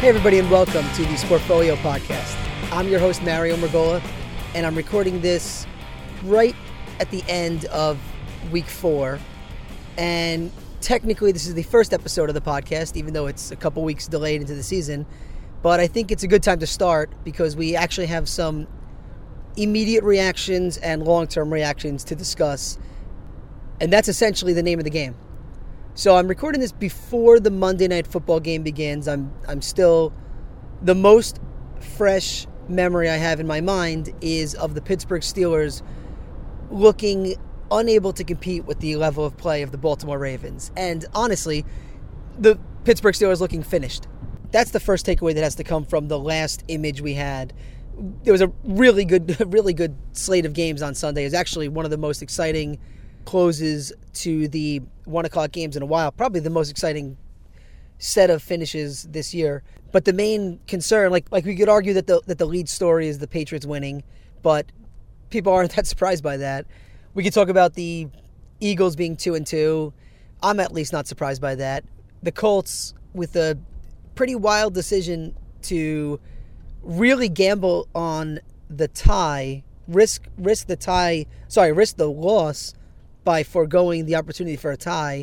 Hey everybody, and welcome to the Sportfolio Podcast. I'm your host, Mario Mergola, and I'm recording this right at the end of week 4. And technically this is the first episode of the podcast, even though it's a couple weeks delayed into the season. But I think it's a good time to start because we actually have some immediate reactions and long-term reactions to discuss. And that's essentially the name of the game. So I'm recording this before the Monday Night Football game begins. I'm still, the most fresh memory I have in my mind is of the Pittsburgh Steelers looking unable to compete with the level of play of the Baltimore Ravens. And honestly, the Pittsburgh Steelers looking finished. That's the first takeaway that has to come from the last image we had. There was a really good slate of games on Sunday. It was actually one of the most exciting closes to the 1 o'clock games in a while. Probably the most exciting set of finishes this year. But the main concern, like we could argue that the lead story is the Patriots winning, but people aren't that surprised by that. We could talk about the Eagles being 2-2. I'm at least not surprised by that. The Colts with a pretty wild decision to really gamble on the tie, risk the loss by foregoing the opportunity for a tie.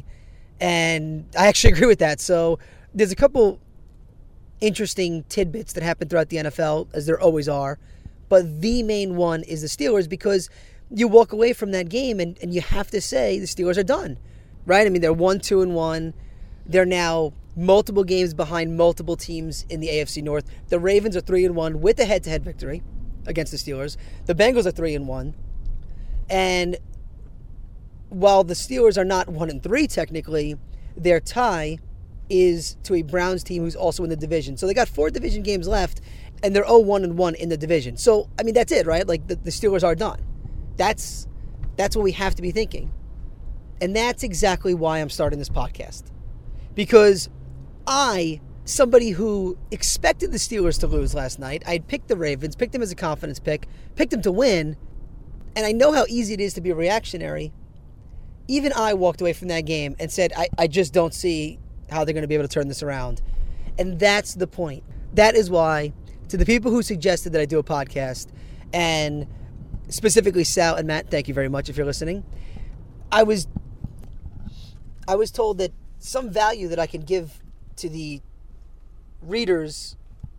And I actually agree with that. So there's a couple interesting tidbits that happen throughout the NFL, as there always are. But the main one is the Steelers, because you walk away from that game and you have to say the Steelers are done, right? I mean, they're 1-2-1. They're now multiple games behind multiple teams in the AFC North. The Ravens are 3-1 with a head-to-head victory against the Steelers. The Bengals are 3-1. And while the Steelers are not 1-3 technically, their tie is to a Browns team who's also in the division. So they got 4 division games left, and they're 0-1-1 in the division. So, I mean, that's it, right? Like, the Steelers are done. That's what we have to be thinking. And that's exactly why I'm starting this podcast. Because somebody who expected the Steelers to lose last night, I'd picked the Ravens, picked them as a confidence pick, picked them to win, and I know how easy it is to be reactionary. Even I walked away from that game and said, I just don't see how they're going to be able to turn this around. And that's the point. That is why, to the people who suggested that I do a podcast, and specifically Sal and Matt, thank you very much if you're listening, I was told that some value that I can give to the readers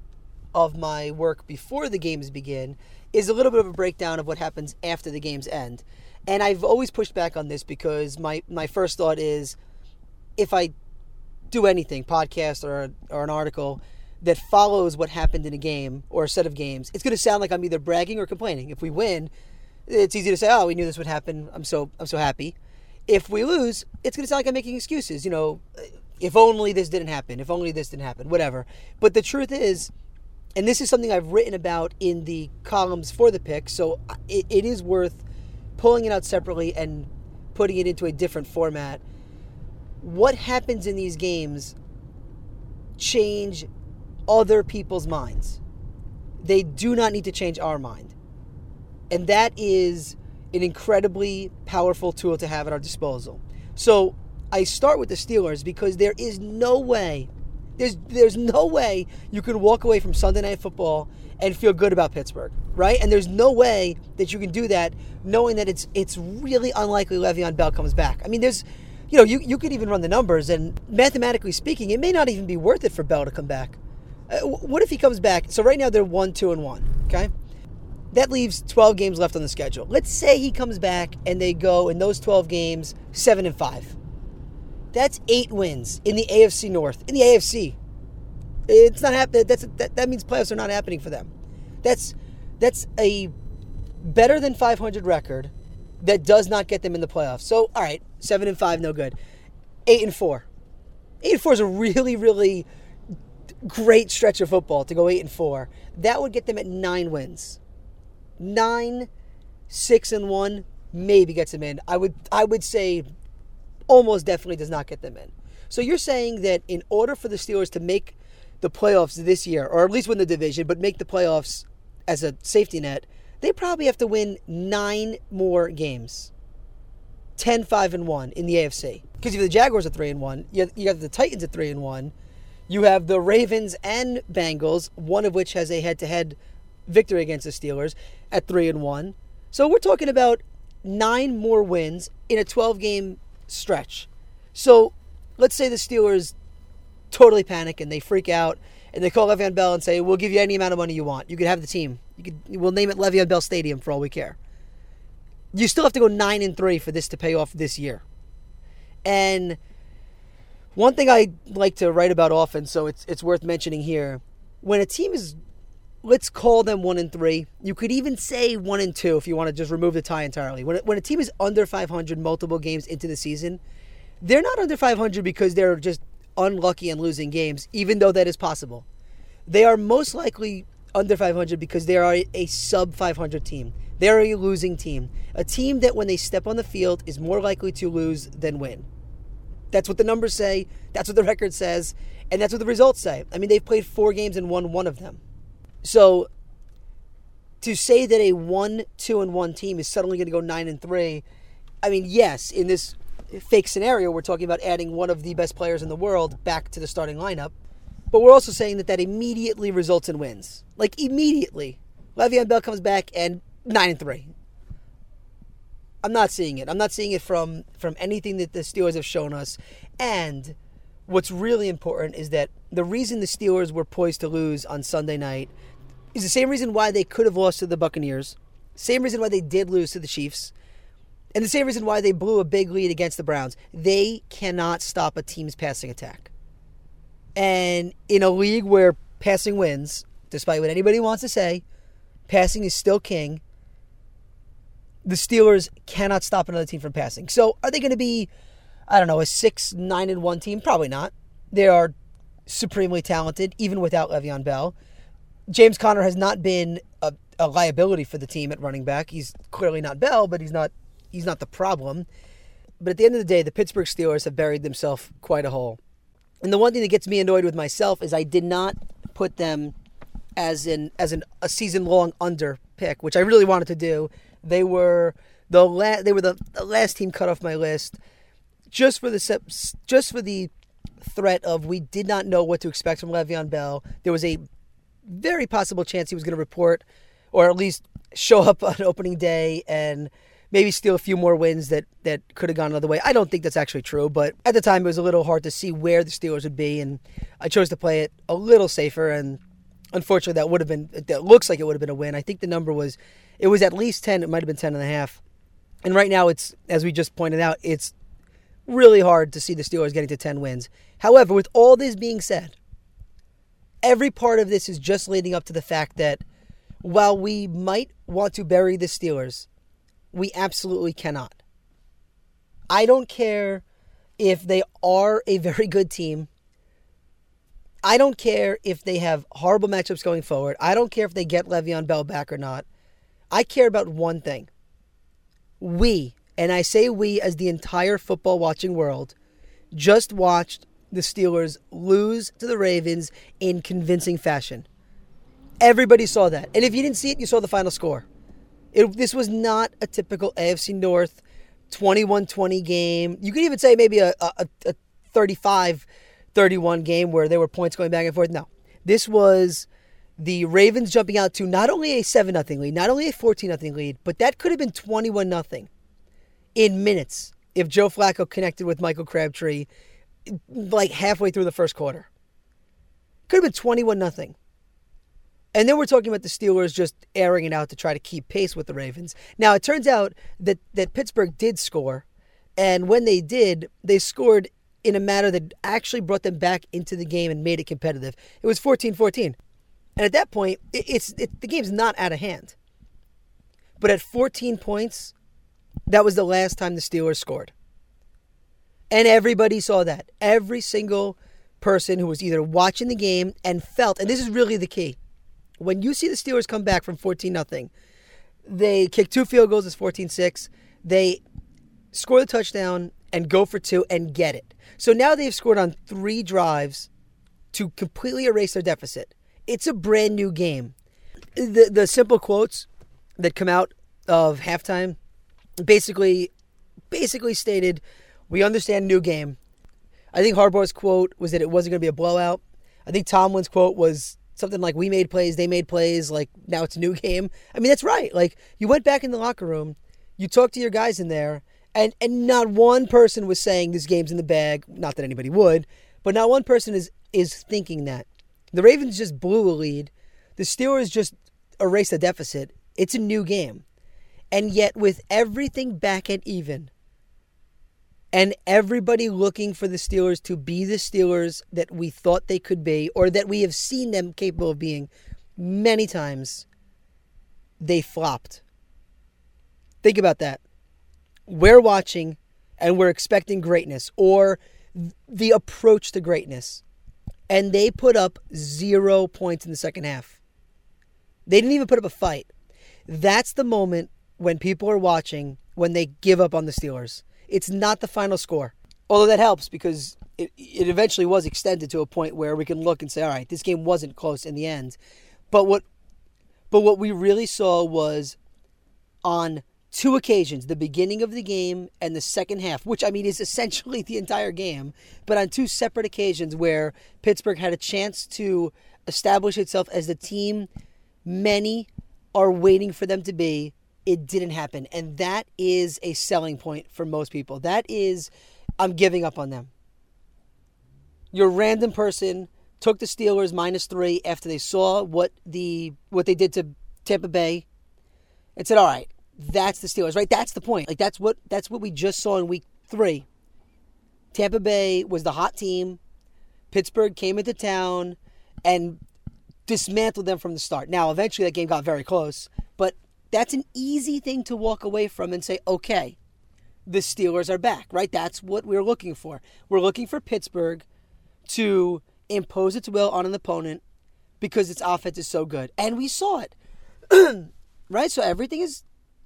of my work before the games begin is a little bit of a breakdown of what happens after the games end. And I've always pushed back on this because my first thought is, if I do anything, podcast or an article that follows what happened in a game or a set of games, it's going to sound like I'm either bragging or complaining. If we win, it's easy to say, oh, we knew this would happen. I'm so happy. If we lose, it's going to sound like I'm making excuses. You know, if only this didn't happen, if only this didn't happen, whatever. But the truth is, and this is something I've written about in the columns for the pick, so it is worth pulling it out separately and putting it into a different format. What happens in these games change other people's minds. They do not need to change our mind. And that is an incredibly powerful tool to have at our disposal. So I start with the Steelers because there is no way, there's no way you can walk away from Sunday Night Football and feel good about Pittsburgh, right? And there's no way that you can do that knowing that it's really unlikely Le'Veon Bell comes back. I mean, you could even run the numbers, and mathematically speaking, it may not even be worth it for Bell to come back. What if he comes back? So right now they're 1-2-1, okay? That leaves 12 games left on the schedule. Let's say he comes back and they go in those 12 games 7-5. That's 8 wins in the AFC North. In the AFC. It's not happening. That means playoffs are not happening for them. That's a better than 500 record that does not get them in the playoffs. So, all right, 7-5, no good. 8-4. 8-4 is a really, really great stretch of football to go 8-4. That would get them at 9 wins. 9, 6-1 maybe gets them in. I would say almost definitely does not get them in. So you're saying that in order for the Steelers to make the playoffs this year, or at least win the division, but make the playoffs as a safety net, they probably have to win 9 more games. 10-5-1 in the AFC. Because if the Jaguars are 3-1, you got the Titans at 3-1, You have the Ravens and Bengals, one of which has a head-to-head victory against the Steelers at 3-1. So we're talking about 9 more wins in a 12-game stretch. So let's say the Steelers totally panic and they freak out and they call Le'Veon Bell and say, we'll give you any amount of money you want. You could have the team. We'll name it Le'Veon Bell Stadium for all we care. You still have to go 9-3 for this to pay off this year. And one thing I like to write about often, so it's worth mentioning here, when a team is, let's call them 1-3, you could even say 1-2 if you want to just remove the tie entirely. When a team is under 500 multiple games into the season, they're not under 500 because they're just unlucky and losing games, even though that is possible. They are most likely under 500 because they are a sub-500 team. They're a losing team. A team that when they step on the field is more likely to lose than win. That's what the numbers say. That's what the record says. And that's what the results say. I mean, they've played 4 games and won 1 of them. So to say that a 1-2-1 team is suddenly going to go 9-3, I mean, yes, in this fake scenario, we're talking about adding one of the best players in the world back to the starting lineup. But we're also saying that immediately results in wins. Like, immediately. Le'Veon Bell comes back and 9-3. I'm not seeing it. I'm not seeing it from anything that the Steelers have shown us. And what's really important is that the reason the Steelers were poised to lose on Sunday night is the same reason why they could have lost to the Buccaneers, same reason why they did lose to the Chiefs, and the same reason why they blew a big lead against the Browns. They cannot stop a team's passing attack. And in a league where passing wins, despite what anybody wants to say, passing is still king. The Steelers cannot stop another team from passing. So are they going to be, I don't know, a 6-9-1 team? Probably not. They are supremely talented, even without Le'Veon Bell. James Conner has not been a liability for the team at running back. He's clearly not Bell, but he's not the problem. But at the end of the day, the Pittsburgh Steelers have buried themselves quite a hole. And the one thing that gets me annoyed with myself is I did not put them as a season-long under pick, which I really wanted to do. They were the last team cut off my list, just for the threat of we did not know what to expect from Le'Veon Bell. There was a very possible chance he was going to report, or at least show up on opening day and maybe steal a few more wins that could have gone another way. I don't think that's actually true, but at the time it was a little hard to see where the Steelers would be, and I chose to play it a little safer, and unfortunately that looks like it would have been a win. I think the number was, it was at least 10, it might have been 10.5. And right now it's, as we just pointed out, it's really hard to see the Steelers getting to 10 wins. However, with all this being said, every part of this is just leading up to the fact that while we might want to bury the Steelers, we absolutely cannot. I don't care if they are a very good team. I don't care if they have horrible matchups going forward. I don't care if they get Le'Veon Bell back or not. I care about one thing. We, and I say we as the entire football watching world, just watched the Steelers lose to the Ravens in convincing fashion. Everybody saw that. And if you didn't see it, you saw the final score. This was not a typical AFC North 21-20 game. You could even say maybe a 35-31 game where there were points going back and forth. No. This was the Ravens jumping out to not only a 7-0 lead, not only a 14-0 lead, but that could have been 21-0 in minutes if Joe Flacco connected with Michael Crabtree like halfway through the first quarter. Could have been 21-0. And then we're talking about the Steelers just airing it out to try to keep pace with the Ravens. Now, it turns out that Pittsburgh did score. And when they did, they scored in a manner that actually brought them back into the game and made it competitive. It was 14-14. And at that point, the game's not out of hand. But at 14 points, that was the last time the Steelers scored. And everybody saw that. Every single person who was either watching the game and felt, and this is really the key, when you see the Steelers come back from 14-0, they kick 2 field goals, it's 14-6. They score the touchdown and go for 2 and get it. So now they've scored on 3 drives to completely erase their deficit. It's a brand new game. The simple quotes that come out of halftime basically stated, we understand new game. I think Harbaugh's quote was that it wasn't going to be a blowout. I think Tomlin's quote was something like, we made plays, they made plays, like now it's a new game. I mean, that's right. Like, you went back in the locker room, you talked to your guys in there, and not one person was saying this game's in the bag. Not that anybody would, but not one person is thinking that. The Ravens just blew a lead. The Steelers just erased a deficit. It's a new game. And yet, with everything back at even, and everybody looking for the Steelers to be the Steelers that we thought they could be, or that we have seen them capable of being many times, they flopped. Think about that. We're watching and we're expecting greatness, or the approach to greatness. And they put up 0 points in the second half. They didn't even put up a fight. That's the moment when people are watching, when they give up on the Steelers. It's not the final score. Although that helps, because it eventually was extended to a point where we can look and say, all right, this game wasn't close in the end. But what we really saw was on 2 occasions, the beginning of the game and the second half, which, I mean, is essentially the entire game, but on 2 separate occasions where Pittsburgh had a chance to establish itself as the team many are waiting for them to be, it didn't happen. And that is a selling point for most people. That is, I'm giving up on them. Your random person took the Steelers -3 after they saw what they did to Tampa Bay and said, all right, that's the Steelers, right? That's the point. Like, that's what we just saw in week 3. Tampa Bay was the hot team. Pittsburgh came into town and dismantled them from the start. Now, eventually that game got very close, but that's an easy thing to walk away from and say, okay, the Steelers are back, right? That's what we're looking for. We're looking for Pittsburgh to impose its will on an opponent because its offense is so good. And we saw it, right? So everything is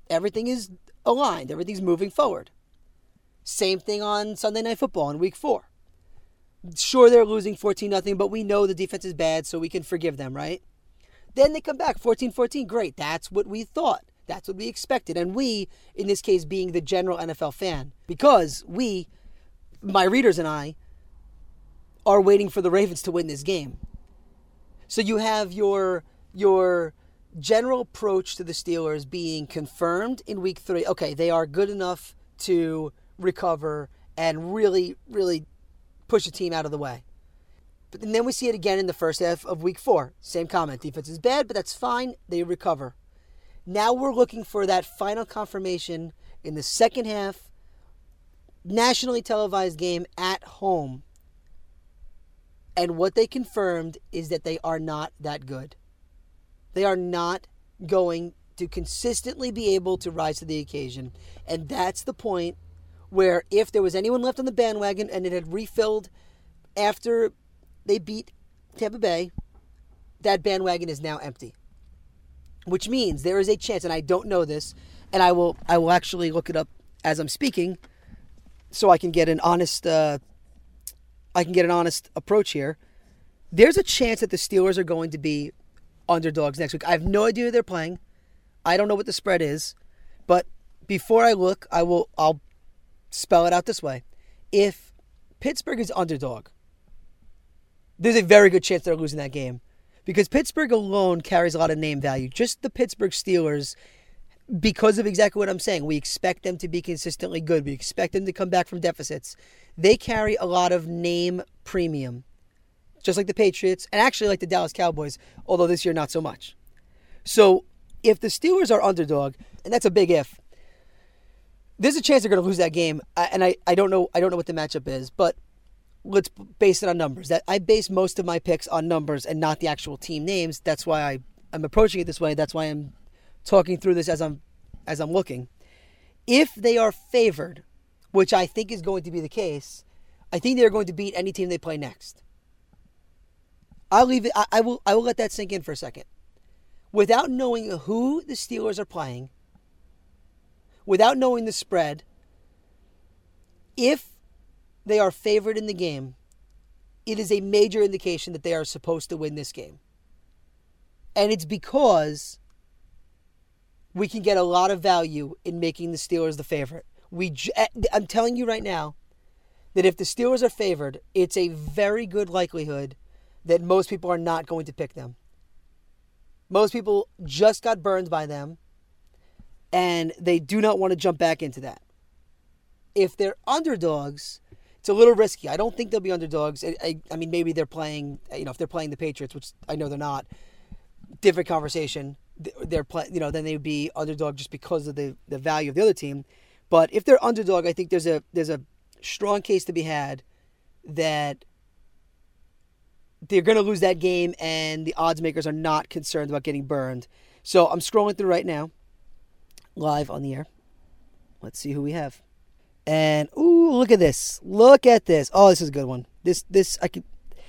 aligned. Everything's moving forward. Same thing on Sunday Night Football in week 4. Sure, they're losing 14-0, but we know the defense is bad, so we can forgive them, right? Then they come back 14-14. Great. That's what we thought. That's what we expected. And we, in this case, being the general NFL fan, because we, my readers and I, are waiting for the Ravens to win this game. So you have your general approach to the Steelers being confirmed in week 3. Okay, they are good enough to recover and really, really push a team out of the way. But then we see it again in the first half of week 4. Same comment. Defense is bad, but that's fine. They recover. Now we're looking for that final confirmation in the second half, nationally televised game at home. And what they confirmed is that they are not that good. They are not going to consistently be able to rise to the occasion. And that's the point where if there was anyone left on the bandwagon and it had refilled after they beat Tampa Bay, that bandwagon is now empty. Which means there is a chance, and I don't know this, and I will actually look it up as I'm speaking, so I can get an honest approach here. There's a chance that the Steelers are going to be underdogs next week. I have no idea who they're playing. I don't know what the spread is, but before I look, I'll spell it out this way. If Pittsburgh is underdog, there's a very good chance they're losing that game. Because Pittsburgh alone carries a lot of name value. Just the Pittsburgh Steelers, because of exactly what I'm saying, we expect them to be consistently good. We expect them to come back from deficits. They carry a lot of name premium. Just like the Patriots, and actually like the Dallas Cowboys, although this year not so much. So if the Steelers are underdog, and that's a big if, there's a chance they're going to lose that game. And I don't know what the matchup is, but let's base it on numbers. That I base most of my picks on numbers and not the actual team names. That's why I'm approaching it this way. That's why I'm talking through this as I'm looking. If they are favored, which I think is going to be the case, I think they're going to beat any team they play next. I'll leave it. I will let that sink in for a second. Without knowing who the Steelers are playing, without knowing the spread, if they are favored in the game, it is a major indication that they are supposed to win this game. And it's because we can get a lot of value in making the Steelers the favorite. I'm telling you right now that if the Steelers are favored, it's a very good likelihood that most people are not going to pick them. Most people just got burned by them, and they do not want to jump back into that. If they're underdogs, it's a little risky. I don't think they'll be underdogs. I mean, maybe they're playing, if they're playing the Patriots, which I know they're not, different conversation. They're then they would be underdog just because of the value of the other team. But if they're underdog, I think there's a strong case to be had that they're going to lose that game, and the odds makers are not concerned about getting burned. So I'm scrolling through right now, live on the air. Let's see who we have. And, ooh, look at this. Look at this. Oh, this is a good one. This I could,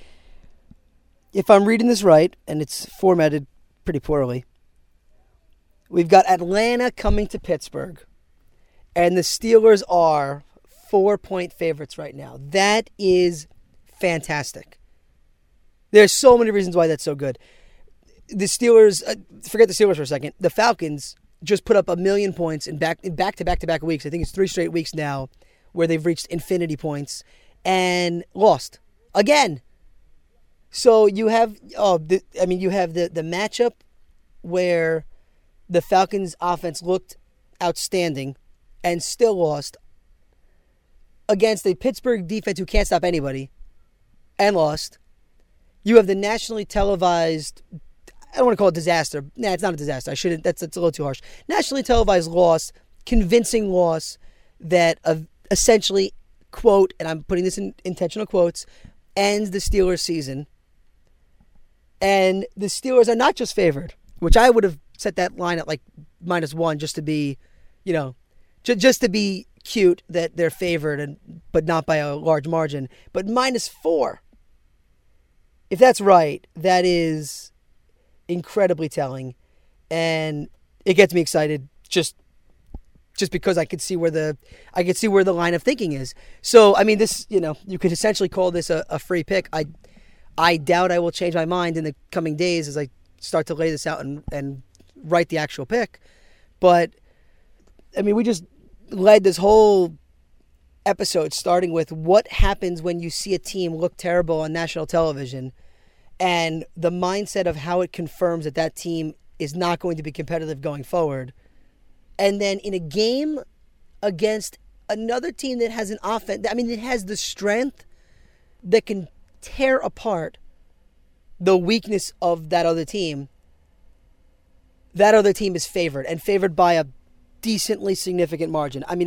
if I'm reading this right, and it's formatted pretty poorly, we've got Atlanta coming to Pittsburgh, and the Steelers are 4-point favorites right now. That is fantastic. There's so many reasons why that's so good. The Steelers, forget the Steelers for a second. The Falcons just put up 1 million points in back-to-back weeks. I think it's 3 straight weeks now where they've reached infinity points and lost again. So you have, the matchup where the Falcons' offense looked outstanding and still lost against a Pittsburgh defense who can't stop anybody and lost. You have the nationally televised, I don't want to call it disaster. Nah, it's not a disaster. I shouldn't. That's a little too harsh. Nationally televised loss, convincing loss that essentially, quote, and I'm putting this in intentional quotes, ends the Steelers season. And the Steelers are not just favored, which I would have set that line at like -1 just to be, just to be cute that they're favored, but not by a large margin, but -4. If that's right, that is incredibly telling, and it gets me excited just because I could see where the line of thinking is. So I mean, this, you could essentially call this a free pick. I doubt I will change my mind in the coming days as I start to lay this out and write the actual pick. But I mean, we just led this whole episode starting with what happens when you see a team look terrible on national television, and the mindset of how it confirms that team is not going to be competitive going forward. And then in a game against another team that has an offense, it has the strength that can tear apart the weakness of that other team. That other team is favored, and favored by a decently significant margin. I mean,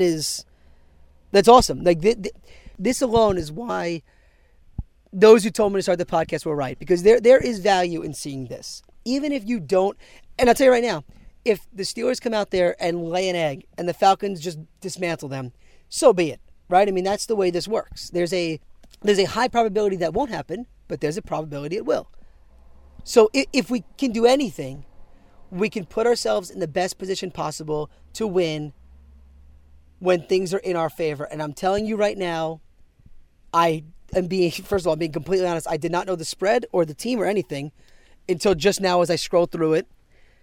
that's awesome. Like this alone is why those who told me to start the podcast were right, because there is value in seeing this. Even if you don't, and I'll tell you right now, if the Steelers come out there and lay an egg and the Falcons just dismantle them, so be it, right? I mean, that's the way this works. There's a high probability that won't happen, but there's a probability it will. So if we can do anything, we can put ourselves in the best position possible to win when things are in our favor. And I'm telling you right now, first of all, being completely honest, I did not know the spread or the team or anything until just now as I scrolled through it.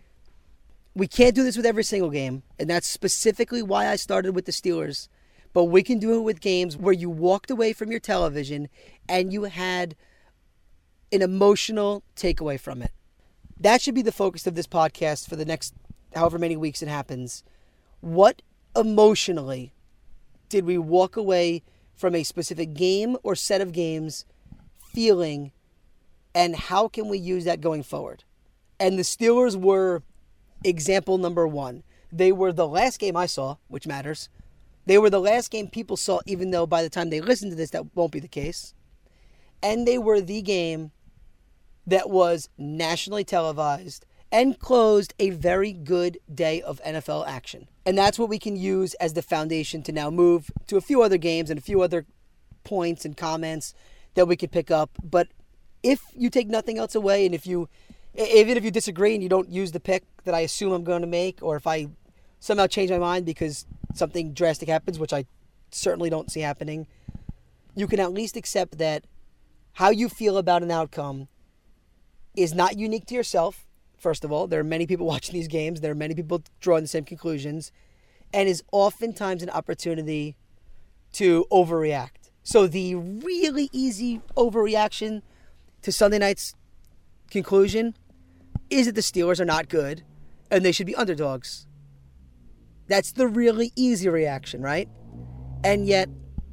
We can't do this with every single game, and that's specifically why I started with the Steelers. But we can do it with games where you walked away from your television and you had an emotional takeaway from it. That should be the focus of this podcast for the next however many weeks it happens. What emotionally did we walk away from a specific game or set of games feeling, and how can we use that going forward? And the Steelers were example number 1. They were the last game I saw, which matters. They were the last game people saw, even though by the time they listen to this, that won't be the case. And they were the game that was nationally televised and closed a very good day of NFL action. And that's what we can use as the foundation to now move to a few other games and a few other points and comments that we could pick up. But if you take nothing else away, and even if you disagree and you don't use the pick that I assume I'm going to make, or if I somehow change my mind because something drastic happens, which I certainly don't see happening, you can at least accept that how you feel about an outcome is not unique to yourself. First of all, there are many people watching these games. There are many people drawing the same conclusions, and is oftentimes an opportunity to overreact. So the really easy overreaction to Sunday night's conclusion is that the Steelers are not good and they should be underdogs. That's the really easy reaction, right? And yet,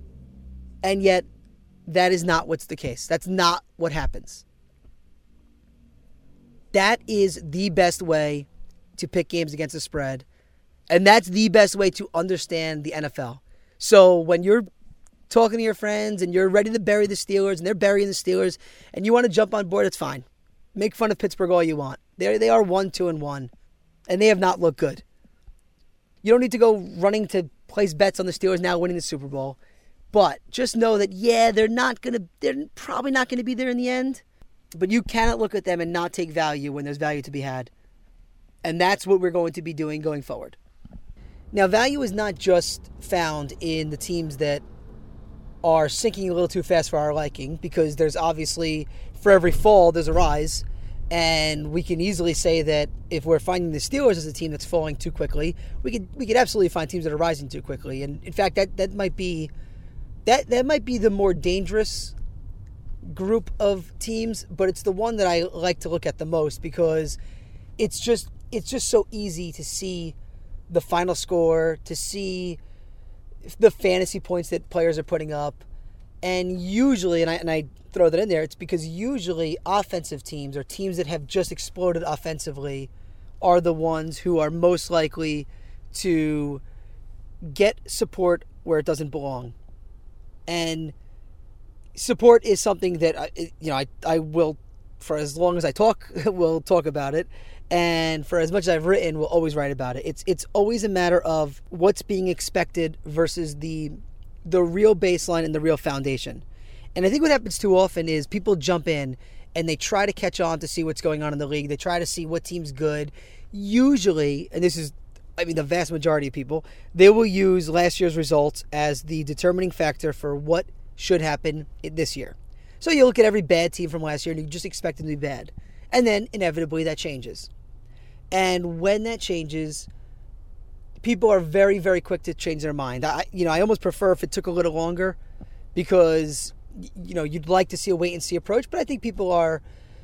that is not what's the case. That's not what happens. That is the best way to pick games against the spread. And that's the best way to understand the NFL. So when you're talking to your friends and you're ready to bury the Steelers and they're burying the Steelers and you want to jump on board, it's fine. Make fun of Pittsburgh all you want. They are 1-2-1, and they have not looked good. You don't need to go running to place bets on the Steelers now winning the Super Bowl. But just know that, they're probably not going to be there in the end. But you cannot look at them and not take value when there's value to be had. And that's what we're going to be doing going forward. Now, value is not just found in the teams that are sinking a little too fast for our liking, because there's obviously, for every fall, there's a rise. And we can easily say that if we're finding the Steelers as a team that's falling too quickly, we could absolutely find teams that are rising too quickly. And in fact, that might be the more dangerous group of teams, but it's the one that I like to look at the most, because it's just so easy to see the final score, to see the fantasy points that players are putting up. And usually, and I throw that in there, it's because usually offensive teams or teams that have just exploded offensively are the ones who are most likely to get support where it doesn't belong. And support is something that I will, for as long as I talk, will talk about it. And for as much as I've written, we'll always write about it. It's always a matter of what's being expected versus the real baseline and the real foundation. And I think what happens too often is people jump in and they try to catch on to see what's going on in the league. They try to see what team's good. Usually, and this is, the vast majority of people, they will use last year's results as the determining factor for what should happen this year. So you look at every bad team from last year and you just expect them to be bad. And then inevitably that changes. And when that changes, people are very, very quick to change their mind. I almost prefer if it took a little longer, because you'd like to see a wait and see approach. But I think people are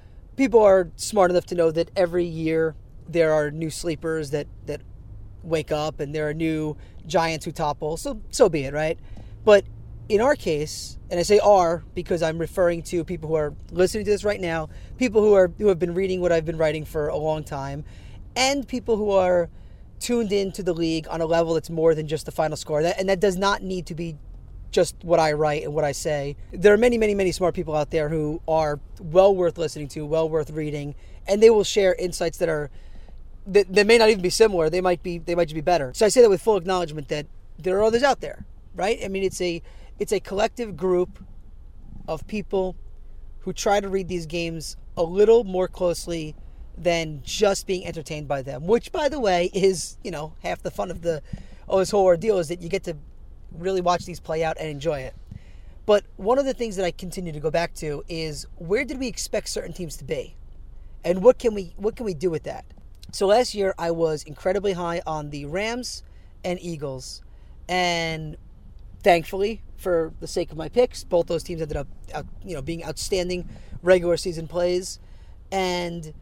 smart enough to know that every year there are new sleepers that wake up and there are new giants who topple. So be it, right? But in our case, and I say "are" because I'm referring to people who are listening to this right now, people who have been reading what I've been writing for a long time, and people who are tuned into the league on a level that's more than just the final score. That does not need to be just what I write and what I say. There are many, many, many smart people out there who are well worth listening to, well worth reading, and they will share insights that may not even be similar. They might just be better. So I say that with full acknowledgement that there are others out there, right? It's a collective group of people who try to read these games a little more closely than just being entertained by them, which, by the way, is, half the fun of this whole ordeal, is that you get to really watch these play out and enjoy it. But one of the things that I continue to go back to is, where did we expect certain teams to be? And what can we do with that? So last year I was incredibly high on the Rams and Eagles, and thankfully, for the sake of my picks, both those teams ended up being outstanding regular season plays, and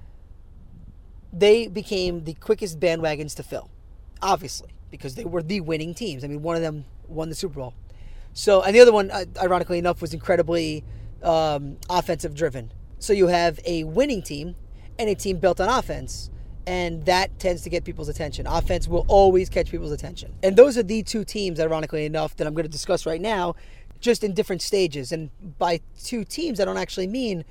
they became the quickest bandwagons to fill, obviously, because they were the winning teams. One of them won the Super Bowl. So, and the other one, ironically enough, was incredibly offensive driven. So you have a winning team and a team built on offense, and that tends to get people's attention. Offense will always catch people's attention. And those are the two teams, ironically enough, that I'm going to discuss right now, just in different stages. And by two teams, I don't actually mean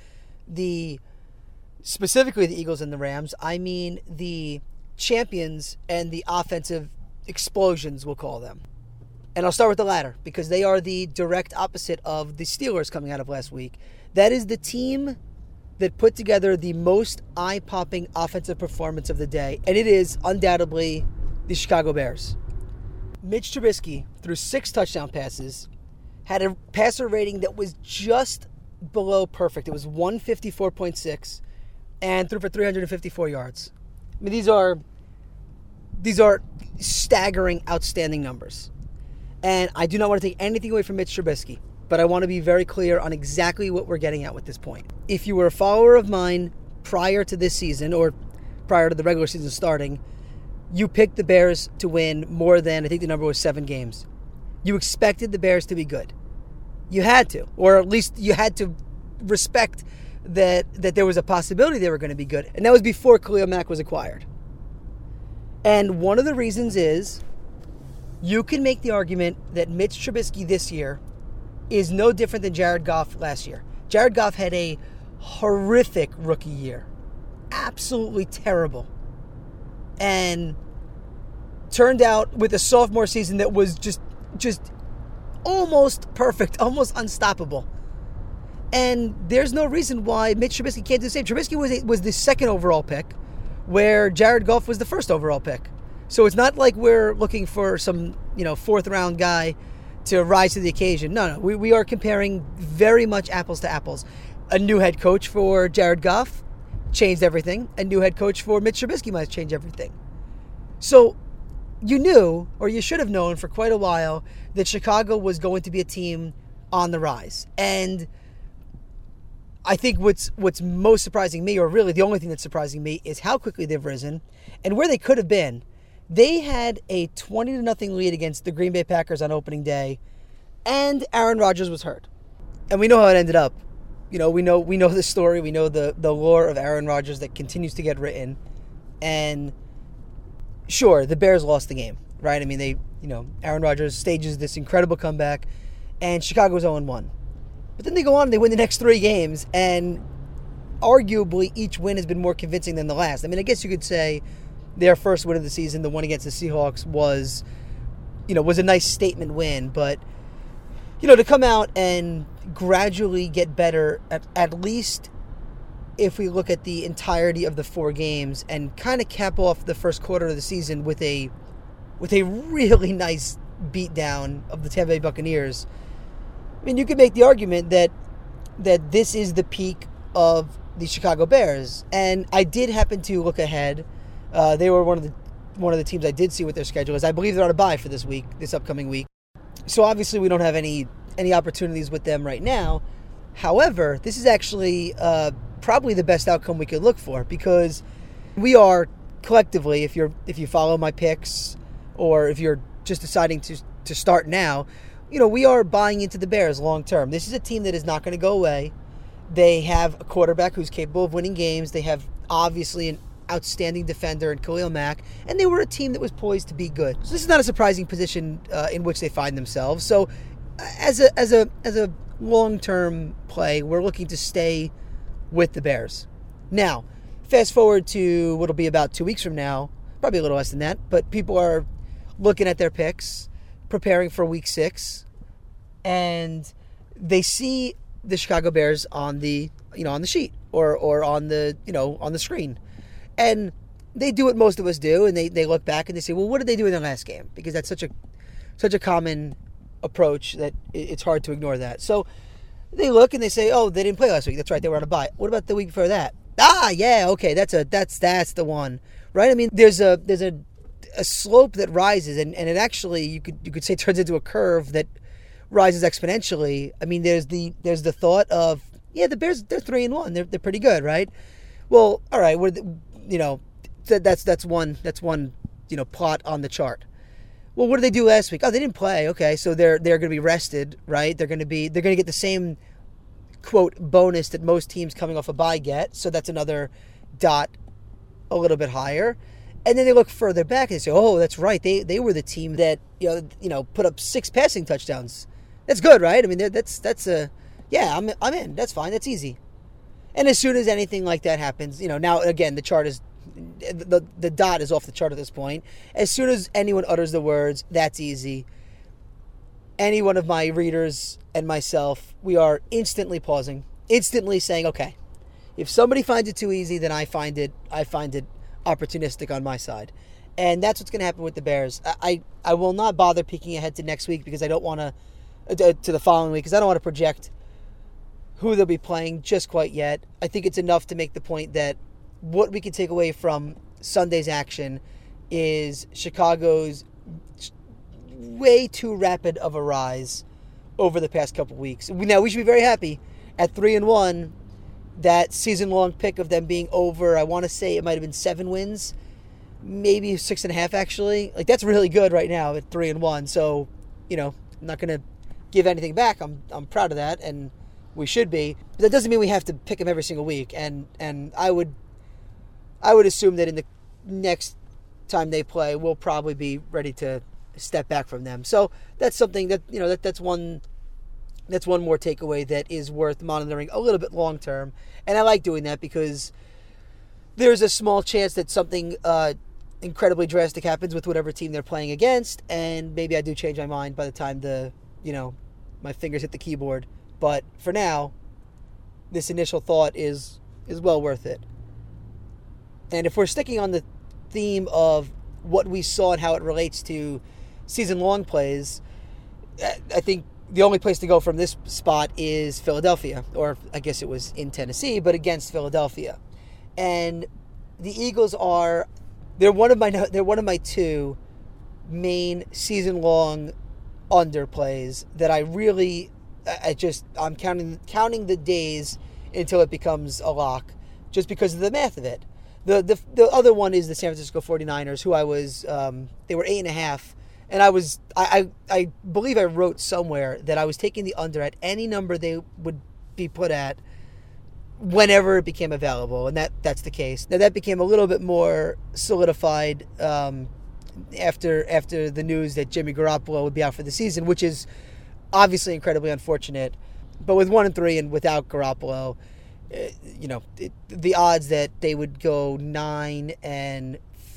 specifically the Eagles and the Rams. I mean the champions and the offensive explosions, we'll call them. And I'll start with the latter, because they are the direct opposite of the Steelers coming out of last week. That is the team that put together the most eye-popping offensive performance of the day, and it is undoubtedly the Chicago Bears. Mitch Trubisky threw 6 touchdown passes, had a passer rating that was just below perfect. It was 154.6, and threw for 354 yards. These are staggering, outstanding numbers. And I do not want to take anything away from Mitch Trubisky. but I want to be very clear on exactly what we're getting at with this point. If you were a follower of mine prior to this season, or prior to the regular season starting, you picked the Bears to win more than, I think the number was 7 games. You expected the Bears to be good. You had to, or at least you had to respect that there was a possibility they were going to be good. And that was before Khalil Mack was acquired. And one of the reasons is you can make the argument that Mitch Trubisky this year is no different than Jared Goff last year. Jared Goff had a horrific rookie year. Absolutely terrible. And turned out with a sophomore season that was just almost perfect, almost unstoppable. And there's no reason why Mitch Trubisky can't do the same. Trubisky was the second overall pick, where Jared Goff was the first overall pick. So it's not like we're looking for some, fourth round guy to rise to the occasion. No. We are comparing very much apples to apples. A new head coach for Jared Goff changed everything. A new head coach for Mitch Trubisky might change everything. So you knew, or you should have known for quite a while, that Chicago was going to be a team on the rise. And I think what's most surprising me, or really the only thing that's surprising me, is how quickly they've risen and where they could have been. They had a 20-0 lead against the Green Bay Packers on opening day, and Aaron Rodgers was hurt. And we know how it ended up. We know the story. We know the lore of Aaron Rodgers that continues to get written. And sure, the Bears lost the game, right? I mean, Aaron Rodgers stages this incredible comeback, and Chicago's 0-1. But then they go on and they win the next 3 games, and arguably each win has been more convincing than the last. I mean, I guess you could say their first win of the season, the one against the Seahawks, was a nice statement win. But, to come out and gradually get better, at least if we look at the entirety of the 4 games, and kind of cap off the first quarter of the season with a really nice beatdown of the Tampa Bay Buccaneers. I mean, you could make the argument that this is the peak of the Chicago Bears. And I did happen to look ahead. They were one of the teams I did see what their schedule is. I believe they're on a bye for this upcoming week. So obviously we don't have any opportunities with them right now. However, this is actually probably the best outcome we could look for, because we are collectively, if you follow my picks, or if you're just deciding to start now, we are buying into the Bears long term. This is a team that is not going to go away. They have a quarterback who's capable of winning games. They have obviously an outstanding defender in Khalil Mack, and they were a team that was poised to be good. So this is not a surprising position in which they find themselves. So as a long-term play, we're looking to stay with the Bears. Now, fast forward to what'll be about 2 weeks from now, probably a little less than that, but people are looking at their picks, preparing for week 6, and they see the Chicago Bears on the sheet or on the screen. And they do what most of us do, and they look back and they say, well, what did they do in their last game? Because that's such a common approach that it's hard to ignore that. So they look and they say, oh, they didn't play last week. That's right, they were on a bye. What about the week before that? Yeah, okay, that's the one, right? I mean, there's a slope that rises, and it actually you could say turns into a curve that rises exponentially. I mean, there's the thought of, yeah, the Bears, they're 3-1, they're pretty good, right? Well, all right, that's one plot on the chart. Well, what did they do last week? Oh, they didn't play. Okay, so they're going to be rested, right? They're going to get the same quote bonus that most teams coming off a bye get. So that's another dot a little bit higher. And then they look further back and they say, oh, that's right. They were the team that put up 6 passing touchdowns. That's good, right? I mean, I'm in. That's fine. That's easy. And as soon as anything like that happens, now again the chart is the dot is off the chart at this point. As soon as anyone utters the words, that's easy, any one of my readers and myself, we are instantly pausing, instantly saying, okay, if somebody finds it too easy, then I find it opportunistic on my side. And that's what's going to happen with the Bears. I will not bother peeking ahead to next week because I don't want to the following week, because I don't want to project who they'll be playing just quite yet. I think it's enough to make the point that what we can take away from Sunday's action is Chicago's way too rapid of a rise over the past couple weeks. Now, we should be very happy at 3-1. That season-long pick of them being over, I want to say it might have been 7 wins, maybe 6.5 actually. Like, that's really good right now at 3-1. So, I'm not going to give anything back. I'm proud of that, and we should be. But that doesn't mean we have to pick them every single week. And I would assume that in the next time they play, we'll probably be ready to step back from them. So that's something that that's one more takeaway that is worth monitoring a little bit long term. And I like doing that because there's a small chance that something incredibly drastic happens with whatever team they're playing against, and maybe I do change my mind by the time my fingers hit the keyboard. But for now, this initial thought is well worth it. And if we're sticking on the theme of what we saw and how it relates to season-long plays, I think the only place to go from this spot is Philadelphia, or I guess it was in Tennessee, but against Philadelphia. And the Eagles they're one of my 2 main season-long underplays that I'm counting the days until it becomes a lock, just because of the math of it. The other one is the San Francisco 49ers, who they were 8.5. And I believe I wrote somewhere that I was taking the under at any number they would be put at whenever it became available. And that's the case. Now, that became a little bit more solidified after the news that Jimmy Garoppolo would be out for the season, which is obviously incredibly unfortunate. But with 1-3 and without Garoppolo, the odds that they would go 9-3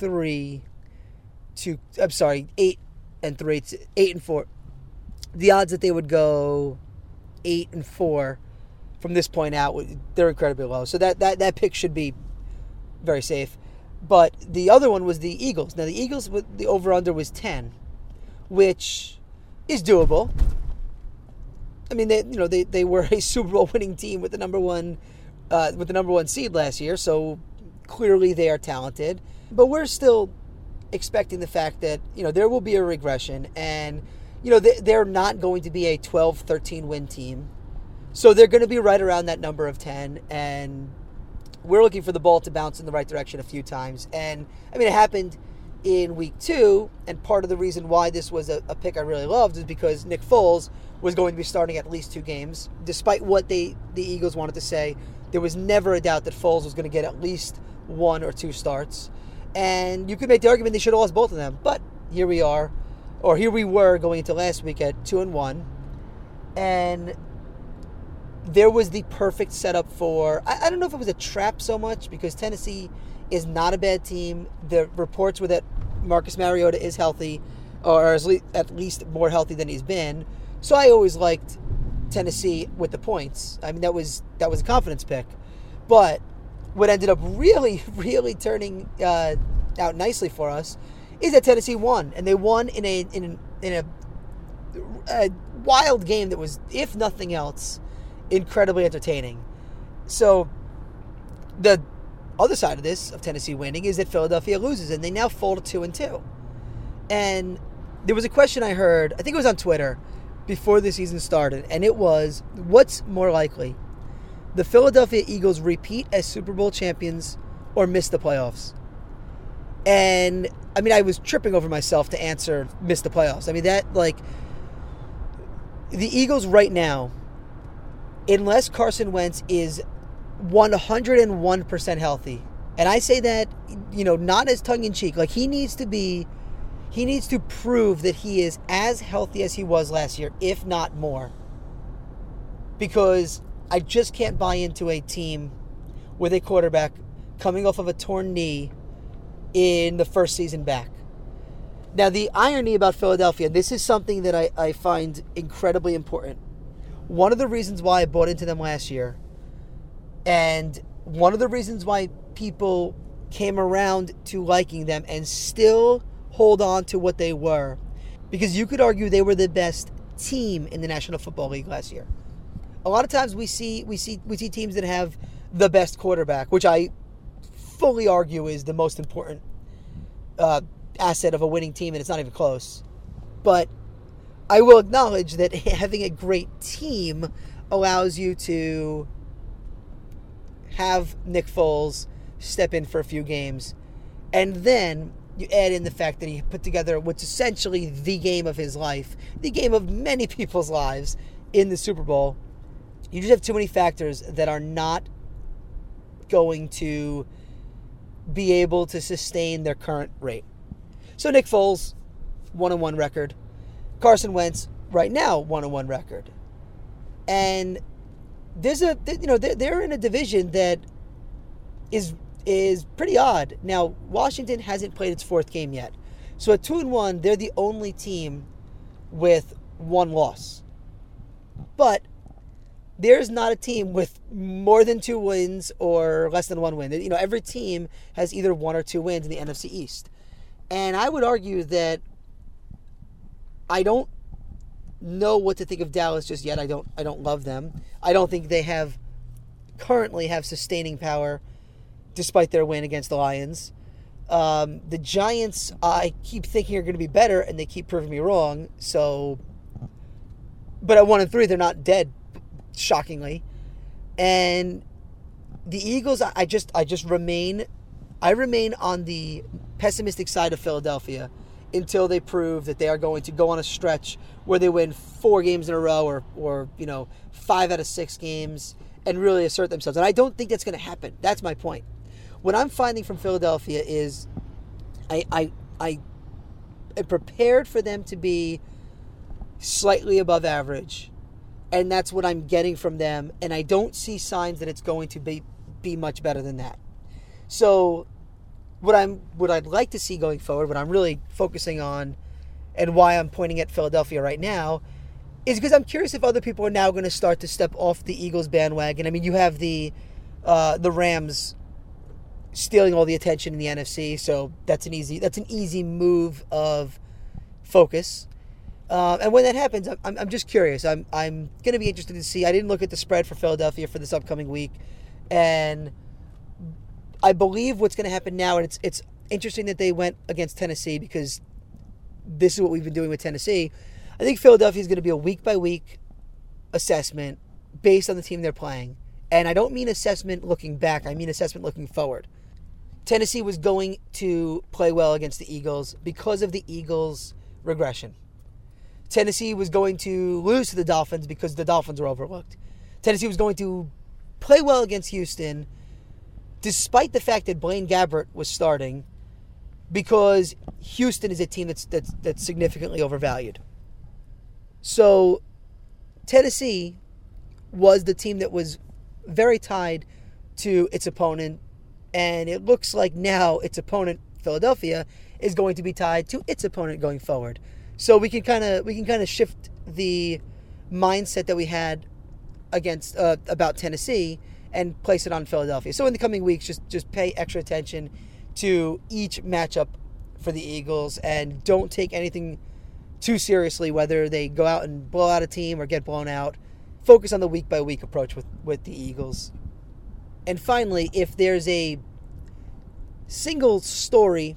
to, I'm sorry, 8-3 to 8-4. The odds that they would go 8-4 from this point out, they're incredibly low. So that pick should be very safe. But the other one was the Eagles. Now the Eagles, the over/under was 10, which is doable. I mean, they were a Super Bowl winning team with the number one seed last year, so clearly they are talented. But we're still expecting the fact that there will be a regression, and they're not going to be a 12-13 win team, so they're going to be right around that number of 10. And we're looking for the ball to bounce in the right direction a few times. And I mean, it happened in week 2, and part of the reason why this was a pick I really loved is because Nick Foles was going to be starting at least 2 games, despite what the Eagles wanted to say. There was never a doubt that Foles was going to get at least 1 or 2 starts. And you could make the argument they should have lost both of them. But here we were going into last week at 2-1. And there was the perfect setup for, I don't know if it was a trap so much, because Tennessee is not a bad team. The reports were that Marcus Mariota is healthy, or at least more healthy than he's been. So I always liked Tennessee with the points. I mean, that was a confidence pick. But what ended up really, really turning out nicely for us is that Tennessee won, and they won in a wild game that was, if nothing else, incredibly entertaining. So the other side of this, of Tennessee winning, is that Philadelphia loses, and they now fall to 2-2. And there was a question I heard, I think it was on Twitter, before the season started, and it was, what's more likely? The Philadelphia Eagles repeat as Super Bowl champions or miss the playoffs? And, I mean, I was tripping over myself to answer miss the playoffs. I mean, the Eagles right now, unless Carson Wentz is 101% healthy, and I say that, not as tongue-in-cheek, like he needs to prove that he is as healthy as he was last year, if not more. Because I just can't buy into a team with a quarterback coming off of a torn knee in the first season back. Now, the irony about Philadelphia, this is something that I find incredibly important. One of the reasons why I bought into them last year, and one of the reasons why people came around to liking them and still hold on to what they were, because you could argue they were the best team in the National Football League last year. A lot of times we see teams that have the best quarterback, which I fully argue is the most important asset of a winning team, and it's not even close. But I will acknowledge that having a great team allows you to have Nick Foles step in for a few games, and then you add in the fact that he put together what's essentially the game of his life, the game of many people's lives in the Super Bowl. You just have too many factors that are not going to be able to sustain their current rate. So Nick Foles, 1-1 record. Carson Wentz, right now, 1-1 record. And they're in a division that is pretty odd. Now, Washington hasn't played its fourth game yet. So at 2-1, they're the only team with one loss. But there's not a team with more than 2 wins or less than 1 win. Every team has either 1 or 2 wins in the NFC East. And I would argue that I don't know what to think of Dallas just yet. I don't love them. I don't think they currently have sustaining power despite their win against the Lions. The Giants, I keep thinking are going to be better, and they keep proving me wrong. So, but at 1-3, they're not dead, shockingly. And the Eagles, I remain on the pessimistic side of Philadelphia until they prove that they are going to go on a stretch where they win 4 games in a row or 5 out of 6 games and really assert themselves. And I don't think that's going to happen. That's my point. What I'm finding from Philadelphia is I am prepared for them to be slightly above average, and that's what I'm getting from them, and I don't see signs that it's going to be much better than that. So what I'd like to see going forward, what I'm really focusing on, and why I'm pointing at Philadelphia right now, is because I'm curious if other people are now going to start to step off the Eagles bandwagon. I mean, you have the Rams stealing all the attention in the NFC, so that's an easy move of focus. And when that happens, I'm just curious. I'm going to be interested to see. I didn't look at the spread for Philadelphia for this upcoming week, and I believe what's going to happen now, and it's interesting that they went against Tennessee because this is what we've been doing with Tennessee. I think Philadelphia is going to be a week-by-week assessment based on the team they're playing. And I don't mean assessment looking back. I mean assessment looking forward. Tennessee was going to play well against the Eagles because of the Eagles' regression. Tennessee was going to lose to the Dolphins because the Dolphins were overlooked. Tennessee was going to play well against Houston despite the fact that Blaine Gabbert was starting because Houston is a team that's significantly overvalued. So Tennessee was the team that was very tied to its opponent, and it looks like now its opponent, Philadelphia, is going to be tied to its opponent going forward. So we can kind of shift the mindset that we had against about Tennessee and place it on Philadelphia. So in the coming weeks, just pay extra attention to each matchup for the Eagles and don't take anything too seriously, whether they go out and blow out a team or get blown out. Focus on the week-by-week approach with the Eagles. And finally, if there's a single story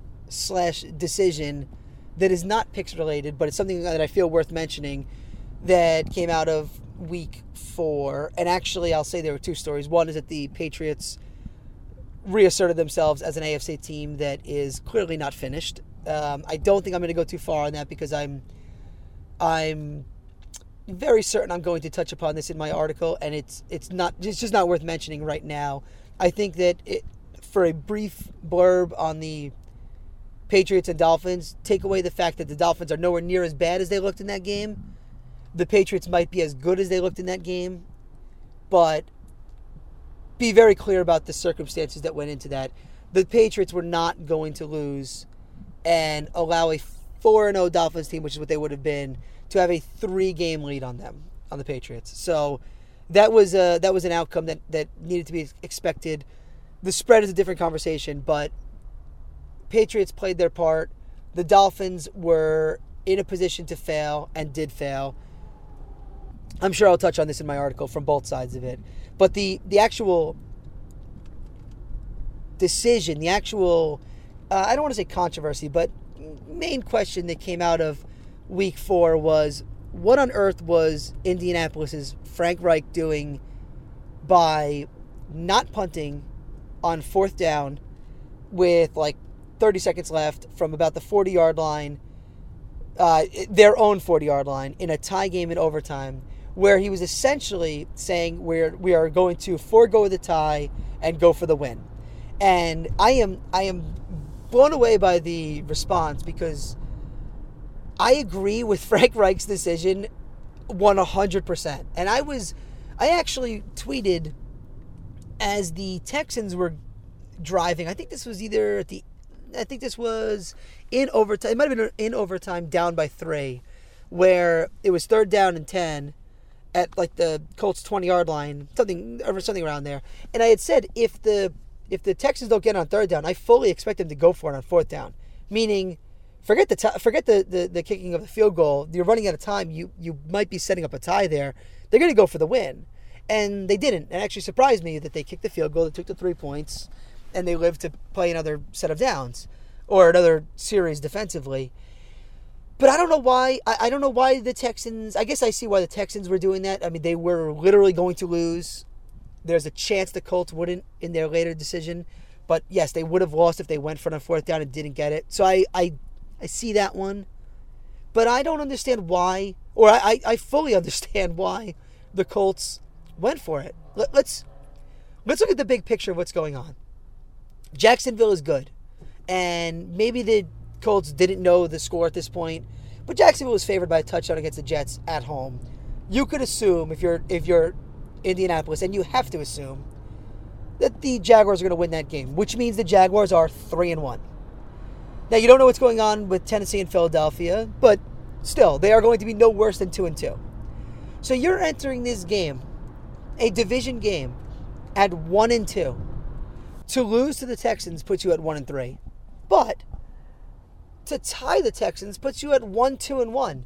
/ decision that is not picks-related, but it's something that I feel worth mentioning that came out of week 4, and actually I'll say there were 2 stories. One is that the Patriots reasserted themselves as an AFC team that is clearly not finished. I don't think I'm going to go too far on that because I'm very certain I'm going to touch upon this in my article, and it's just not worth mentioning right now. I think that for a brief blurb on the Patriots and Dolphins, take away the fact that the Dolphins are nowhere near as bad as they looked in that game. The Patriots might be as good as they looked in that game, but be very clear about the circumstances that went into that. The Patriots were not going to lose and allow a 4-0 Dolphins team, which is what they would have been, to have a 3-game lead on them, on the Patriots. So that was an outcome that needed to be expected. The spread is a different conversation, but Patriots played their part. The Dolphins were in a position to fail and did fail. I'm sure I'll touch on this in my article from both sides of it. But the actual decision, the actual, I don't want to say controversy, but main question that came out of week 4 was, what on earth was Indianapolis's Frank Reich doing by not punting on 4th down with like 30 seconds left from about the 40-yard line, their own 40-yard line, in a tie game in overtime, where he was essentially saying we are going to forego the tie and go for the win. And I am blown away by the response, because I agree with Frank Reich's decision 100%. And I actually tweeted as the Texans were driving. I think this was in overtime. It might have been in overtime, down by 3, where it was 3rd down and 10 at like the Colts 20-yard line, something around there. And I had said if the Texans don't get on 3rd down, I fully expect them to go for it on 4th down. Meaning, forget the kicking of the field goal. You're running out of time. You might be setting up a tie there. They're going to go for the win. And they didn't. It actually surprised me that they kicked the field goal. They took the 3 points, and they lived to play another set of downs or another series defensively. But I don't know why. I don't know why the Texans. I guess I see why the Texans were doing that. I mean, they were literally going to lose. There's a chance the Colts wouldn't in their later decision. But yes, they would have lost if they went for it on 4th down and didn't get it. So I see that one. But I don't understand why, or I fully understand why the Colts went for it. Let's look at the big picture of what's going on. Jacksonville is good. And maybe the Colts didn't know the score at this point, but Jacksonville was favored by a touchdown against the Jets at home. You could assume, if you're Indianapolis, and you have to assume, that the Jaguars are going to win that game, which means the Jaguars are 3-1. Now, you don't know what's going on with Tennessee and Philadelphia, but still, they are going to be no worse than 2-2. So you're entering this game, a division game, at 1-2. To lose to the Texans puts you at 1-3. But to tie the Texans puts you at 1-2-1.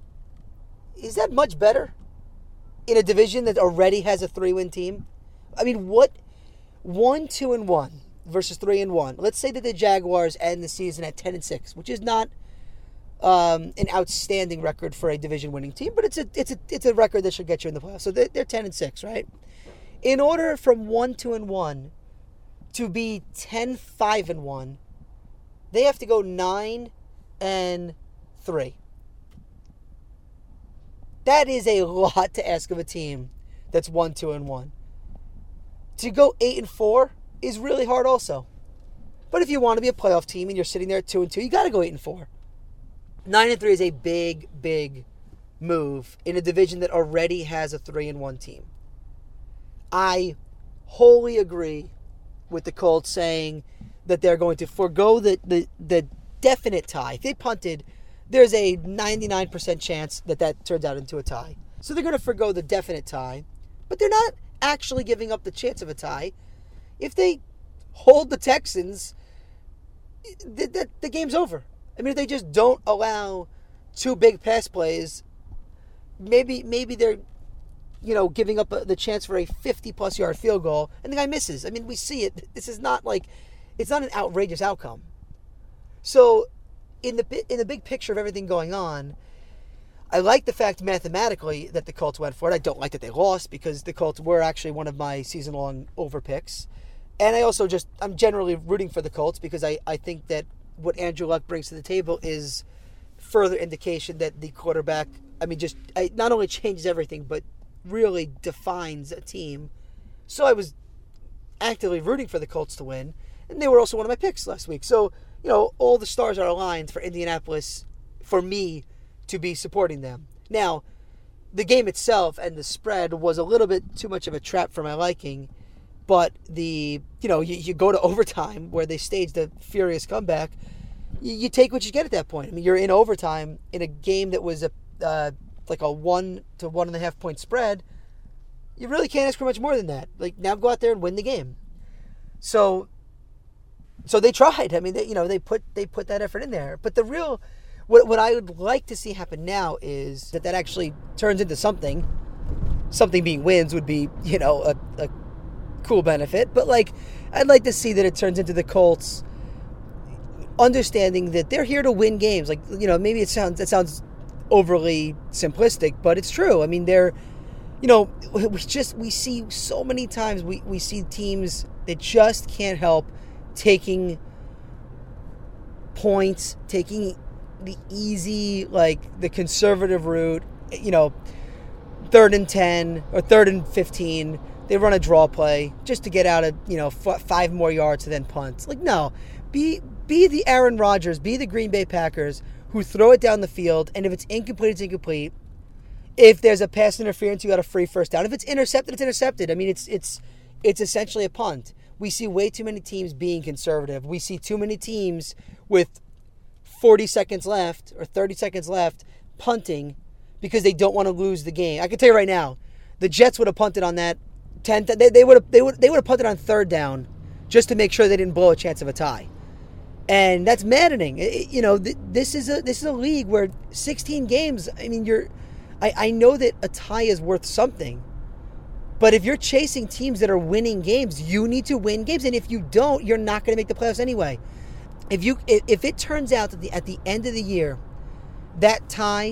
Is that much better in a division that already has a 3-win team? I mean, what 1-2-1 versus 3-1? Let's say that the Jaguars end the season at 10-6, which is not an outstanding record for a division-winning team, but it's a record that should get you in the playoffs. So they're 10-6, right? In order from 1-2-1 to be 10-5-1, they have to go 9-3. That is a lot to ask of a team that's 1-2-1. To go 8-4 is really hard also. But if you want to be a playoff team and you're sitting there at 2-2, you got to go 8-4. 9-3 is a big, big move in a division that already has a 3-1 team. I wholly agree with the Colts saying that they're going to forego the definite tie. If they punted, there's a 99% chance that turns out into a tie. So they're going to forego the definite tie, but they're not actually giving up the chance of a tie. If they hold the Texans, the game's over. I mean, if they just don't allow 2 big pass plays, maybe they're giving up the chance for a 50-plus yard field goal, and the guy misses. I mean, we see it. This is not it's not an outrageous outcome. So, in the big picture of everything going on, I like the fact mathematically that the Colts went for it. I don't like that they lost, because the Colts were actually one of my season-long over picks. And I'm generally rooting for the Colts, because I think that what Andrew Luck brings to the table is further indication that the quarterback, not only changes everything, but really defines a team. So I was actively rooting for the Colts to win, and they were also one of my picks last week. So, all the stars are aligned for Indianapolis, for me to be supporting them. Now, the game itself and the spread was a little bit too much of a trap for my liking, but you go to overtime where they staged a furious comeback. You take what you get at that point. I mean, you're in overtime in a game that was like a 1 to 1.5 point spread. You really can't ask for much more than that. Now go out there and win the game. So they tried. I mean, they put that effort in there. But the real, what I would like to see happen now is that actually turns into something. Something being wins would be, a cool benefit. But I'd like to see that it turns into the Colts understanding that they're here to win games. Maybe it sounds overly simplistic, but it's true. I mean, we see so many times we see teams that just can't help taking points, taking the easy, like the conservative route, 3rd and 10 or 3rd and 15. They run a draw play just to get out of, 5 more yards to then punt. Like, no, be the Aaron Rodgers, be the Green Bay Packers who throw it down the field, and if it's incomplete, it's incomplete. If there's a pass interference, you got a free first down. If it's intercepted, it's intercepted. I mean, it's essentially a punt. We see way too many teams being conservative. We see too many teams with 40 seconds left or 30 seconds left punting because they don't want to lose the game. I can tell you right now, the Jets would have punted on that 10. They would have punted on 3rd down just to make sure they didn't blow a chance of a tie. And that's maddening. This is a league where 16 games. I mean, I know that a tie is worth something, but if you're chasing teams that are winning games, you need to win games. And if you don't, you're not going to make the playoffs anyway. If it turns out that at the end of the year, that tie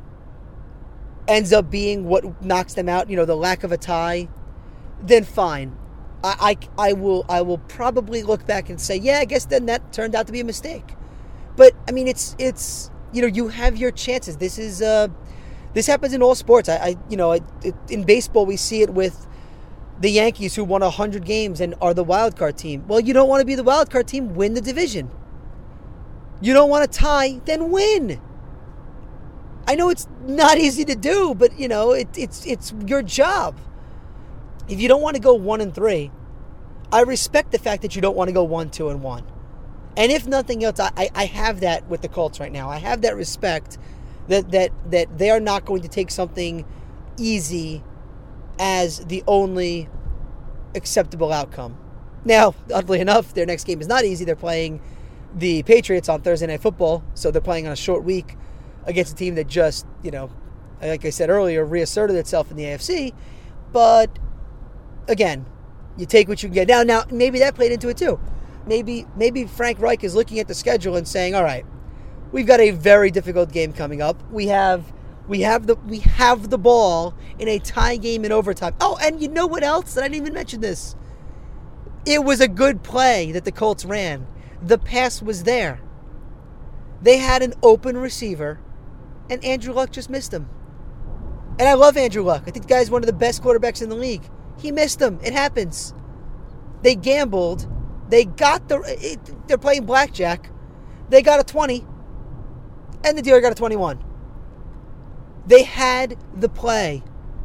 ends up being what knocks them out, the lack of a tie, then fine. I will probably look back and say, yeah, I guess then that turned out to be a mistake. But I mean, it's you have your chances. This happens in all sports. In baseball we see it with the Yankees, who won 100 games and are the wild card team. Well, you don't want to be the wild card team, win the division. You don't want to tie, then win. I know it's not easy to do, but it's your job. If you don't want to go 1-3, I respect the fact that you don't want to go 1-2-1. And if nothing else, I have that with the Colts right now. I have that respect that they are not going to take something easy as the only acceptable outcome. Now, oddly enough, their next game is not easy. They're playing the Patriots on Thursday Night Football, so they're playing on a short week against a team that just, like I said earlier, reasserted itself in the AFC. But again, you take what you can get. Now maybe that played into it too. Maybe Frank Reich is looking at the schedule and saying, all right, we've got a very difficult game coming up. We have the ball in a tie game in overtime. Oh, and you know what else? I didn't even mention this. It was a good play that the Colts ran. The pass was there. They had an open receiver, and Andrew Luck just missed him. And I love Andrew Luck. I think the guy's one of the best quarterbacks in the league. He missed him. It happens. They gambled. They got they're playing blackjack. They got a 20, and the dealer got a 21. They had the play,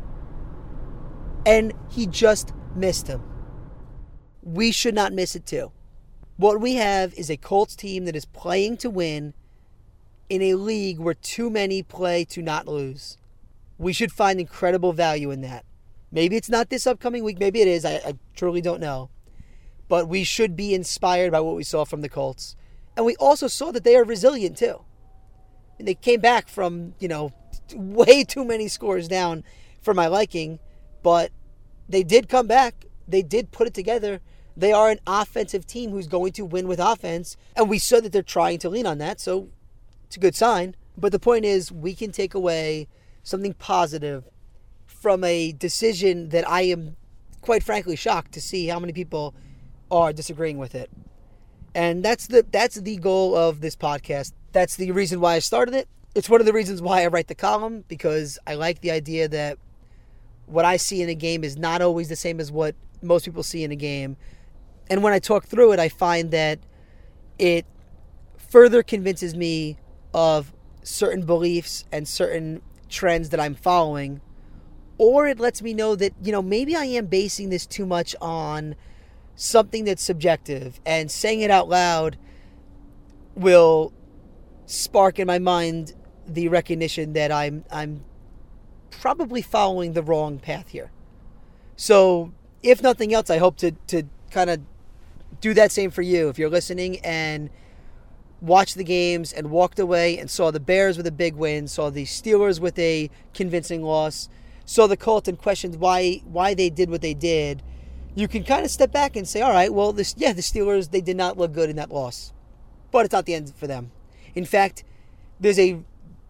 and he just missed him. We should not miss it too. What we have is a Colts team that is playing to win in a league where too many play to not lose. We should find incredible value in that. Maybe it's not this upcoming week. Maybe it is. I truly don't know. But we should be inspired by what we saw from the Colts. And we also saw that they are resilient too. And they came back from, way too many scores down for my liking. But they did come back. They did put it together. They are an offensive team who's going to win with offense. And we saw that they're trying to lean on that. So it's a good sign. But the point is, we can take away something positive from a decision that I am, quite frankly, shocked to see how many people are disagreeing with it. And that's the goal of this podcast. That's the reason why I started it. It's one of the reasons why I write the column, because I like the idea that what I see in a game is not always the same as what most people see in a game. And when I talk through it, I find that it further convinces me of certain beliefs and certain trends that I'm following, or it lets me know that, maybe I am basing this too much on something that's subjective, and saying it out loud will spark in my mind the recognition that I'm probably following the wrong path here. So if nothing else, I hope to kind of do that same for you. If you're listening and watched the games and walked away and saw the Bears with a big win, saw the Steelers with a convincing loss, saw the Colts and questioned why they did what they did, you can kind of step back and say, all right, well, the Steelers, they did not look good in that loss. But it's not the end for them. In fact, there's a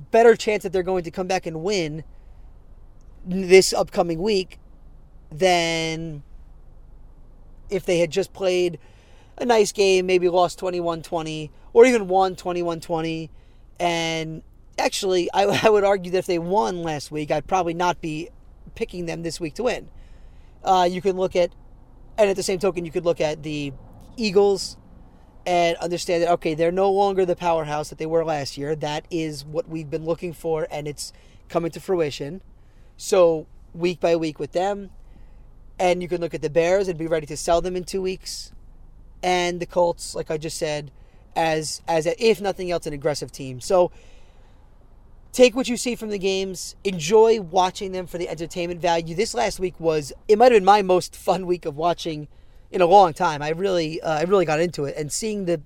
better chance that they're going to come back and win this upcoming week than if they had just played a nice game, maybe lost 21-20, or even won 21-20. And actually, I would argue that if they won last week, I'd probably not be picking them this week to win. You can look at, and at the same token, you could look at the Eagles and understand that, okay, they're no longer the powerhouse that they were last year. That is what we've been looking for, and it's coming to fruition. So week by week with them. And you can look at the Bears and be ready to sell them in 2 weeks. And the Colts, like I just said, as if nothing else, an aggressive team. So take what you see from the games. Enjoy watching them for the entertainment value. This last week it might have been my most fun week of watching in a long time. I really got into it. And seeing the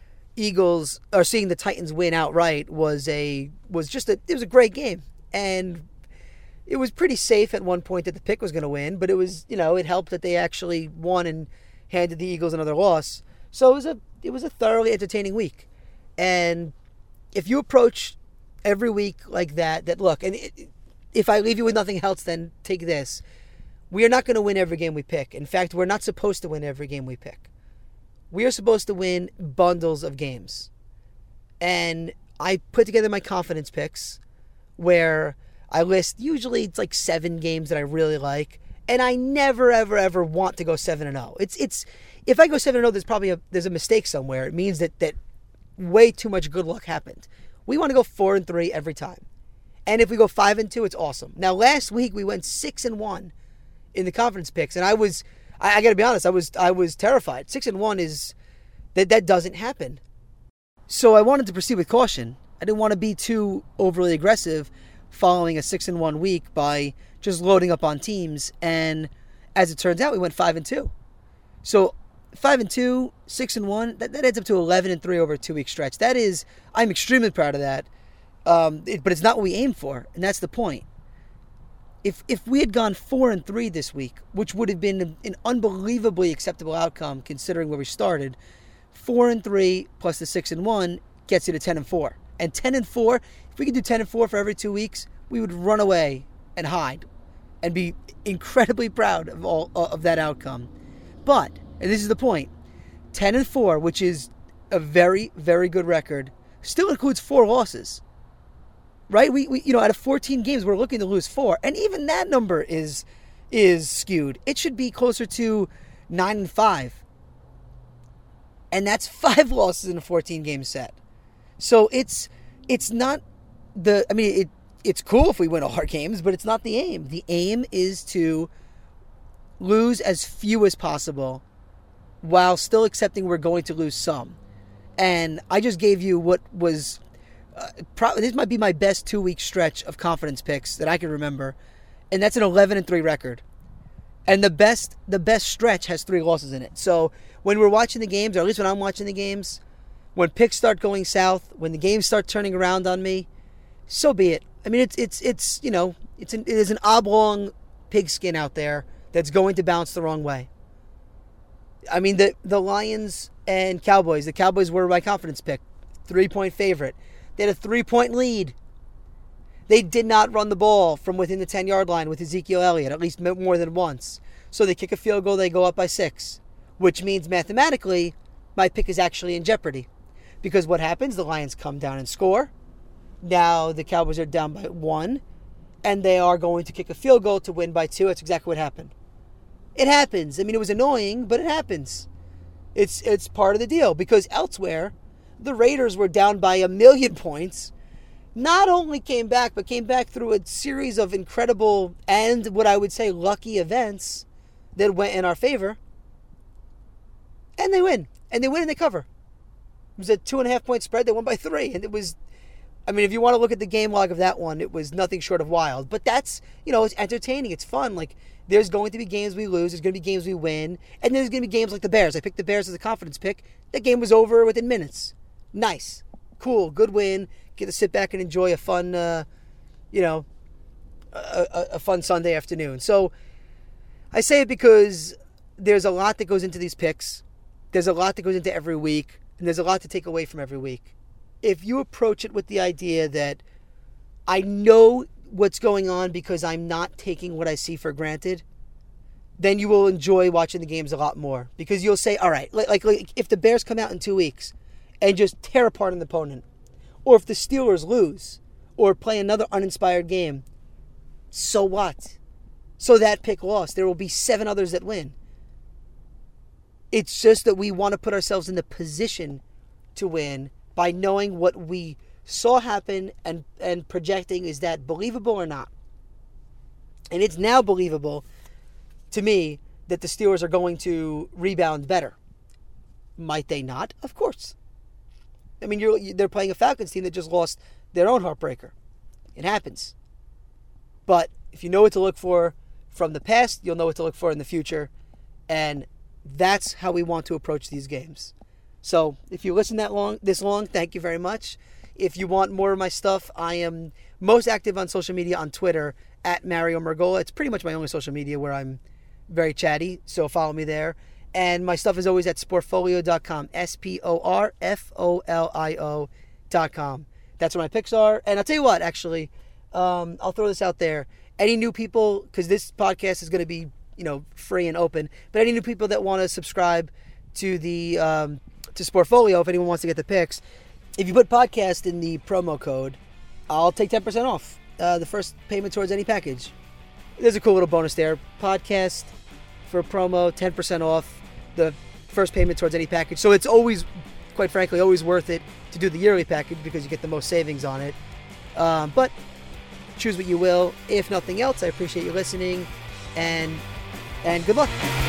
Titans win outright was a great game. And it was pretty safe at one point that the pick was going to win, but it was, it helped that they actually won and handed the Eagles another loss. So it was a thoroughly entertaining week. And if you approach every week like that look, and if I leave you with nothing else, then take this. We are not going to win every game we pick. In fact, we're not supposed to win every game we pick. We are supposed to win bundles of games. And I put together my confidence picks where I list, usually it's like 7 games that I really like, and I never, ever, ever want to go 7-0. It's if I go 7-0, there's a mistake somewhere. It means that way too much good luck happened. We want to go 4-3 every time, and if we go 5-2, it's awesome. Now, last week we went 6-1 in the confidence picks, and I got to be honest, I was terrified. 6-1 is that doesn't happen. So I wanted to proceed with caution. I didn't want to be too overly aggressive following a 6-1 week by just loading up on teams. And as it turns out, we went 5-2. So 5-2, 6-1, that adds up to 11-3 over a 2-week stretch. I'm extremely proud of that. But it's not what we aimed for, and that's the point. If we had gone 4-3 this week, which would have been an unbelievably acceptable outcome considering where we started, 4-3 plus the 6-1 gets you to 10-4. And 10-4, if we could do 10-4 for every 2 weeks, we would run away and hide and be incredibly proud of all of that outcome. But, and this is the point, 10-4, which is a very, very good record, still includes 4 losses. Right? We out of 14 games, we're looking to lose 4, and even that number is skewed. It should be closer to 9-5, and that's 5 losses in a 14-game set. So it's not it's cool if we win all our games, but it's not the aim. The aim is to lose as few as possible while still accepting we're going to lose some. And I just gave you what was this might be my best 2-week stretch of confidence picks that I can remember, and that's an 11-3 record. And the best stretch has 3 losses in it. So when we're watching the games, or at least when I'm watching the games, when picks start going south, when the games start turning around on me, so be it. I mean, it is an oblong pigskin out there that's going to bounce the wrong way. I mean, the Lions and Cowboys. The Cowboys were my confidence pick, 3-point favorite. They had a 3-point lead. They did not run the ball from within the 10-yard line with Ezekiel Elliott, at least more than once. So they kick a field goal, they go up by 6, which means mathematically my pick is actually in jeopardy. Because what happens? The Lions come down and score. Now the Cowboys are down by 1, and they are going to kick a field goal to win by 2. That's exactly what happened. It happens. I mean, it was annoying, but it happens. It's part of the deal, because elsewhere, the Raiders were down by 1,000,000 points, not only came back, but came back through a series of incredible and what I would say lucky events that went in our favor. And they win. And they win and they cover. It was a 2.5-point spread. They won by 3. And it was, I mean, if you want to look at the game log of that one, it was nothing short of wild. But that's, it's entertaining. It's fun. Like, there's going to be games we lose. There's going to be games we win. And there's going to be games like the Bears. I picked the Bears as a confidence pick. That game was over within minutes. Nice. Cool. Good win. Get to sit back and enjoy a fun, a fun Sunday afternoon. So I say it because there's a lot that goes into these picks. There's a lot that goes into every week. And there's a lot to take away from every week. If you approach it with the idea that I know what's going on because I'm not taking what I see for granted, then you will enjoy watching the games a lot more. Because you'll say, all right, like if the Bears come out in 2 weeks and just tear apart an opponent, or if the Steelers lose or play another uninspired game, so what? So that pick lost. There will be 7 others that win. It's just that we want to put ourselves in the position to win by knowing what we saw happen and projecting, is that believable or not? And it's now believable to me that the Steelers are going to rebound better. Might they not? Of course. I mean, they're playing a Falcons team that just lost their own heartbreaker. It happens. But if you know what to look for from the past, you'll know what to look for in the future. And that's how we want to approach these games. So if you listen this long, thank you very much. If you want more of my stuff, I am most active on social media on Twitter at Mario Mergola. It's pretty much my only social media where I'm very chatty, so follow me there. And my stuff is always at sportfolio.com, sportfolio.com. That's where my picks are. And I'll tell you what, actually, I'll throw this out there. Any new people, because this podcast is going to be, free and open, but any new people that want to subscribe to the to Sportfolio, if anyone wants to get the picks, if you put podcast in the promo code, I'll take 10% off the first payment towards any package. There's a cool little bonus there. Podcast for promo, 10% off the first payment towards any package. So it's always, quite frankly, always worth it to do the yearly package because you get the most savings on it. But choose what you will. If nothing else, I appreciate you listening, and good luck.